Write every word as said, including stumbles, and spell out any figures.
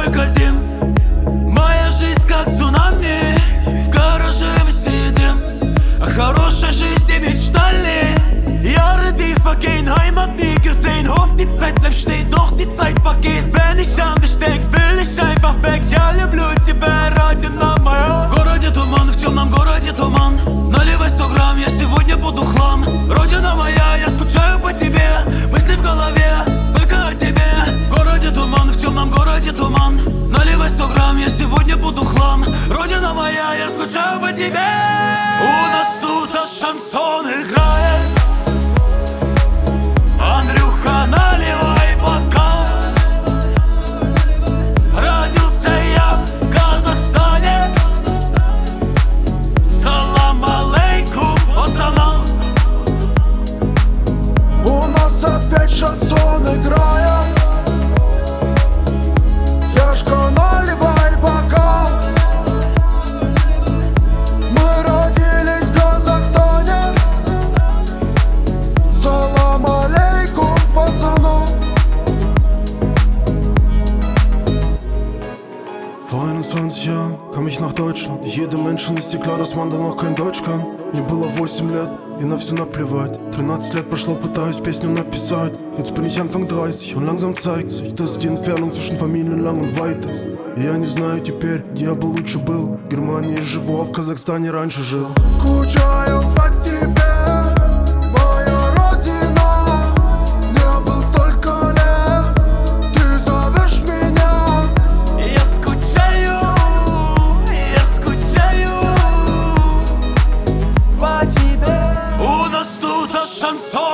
столько зим. Моя жизнь как цунами, в гараже мы сидим. О хорошей жизни мечтали. Jahre, die vergehen, Heimat nie gesehen. Hofft die Zeit bleibt stehen, doch die Zeit vergeht. Wenn ich an dich denk, will ich einfach weg. Я люблю тебя, родина моя. В городе туман, в темном городе туман. Наливай сто грамм, я сегодня буду хлам. Родина моя, я скучаю по тебе. Мысли в голове, только о тебе. В городе туман, в темном городе туман. Наливай сто грамм, я сегодня буду хлам. Родина моя, я скучаю по тебе. У нас тут аж шансон играет. Андрюха, наливай бокал. Родился я в Казахстане. Салам алейкум, пацанам. У нас опять шансон играет. Яшка, наливай бокал. Мы родились в Казахстане. Салам алейкум, пацанам. Vor einundzwanzig Jahren kam ich nach Deutschland. Jedem Menschen ist dir klar, dass man danach kein Deutsch kann. Мне было восемь лет, и на все наплевать. Тринадцать лет прошло, пытаюсь Песню написать. Jetzt bin ich Anfang dreißig und langsam zeigt sich, dass die Entfernung zwischen Familien lang und weit ist. И я не знаю теперь, где я бы лучше был. В Германии живу, а в Казахстане раньше жил. Скучаю по тебе. У нас тут аж шансон.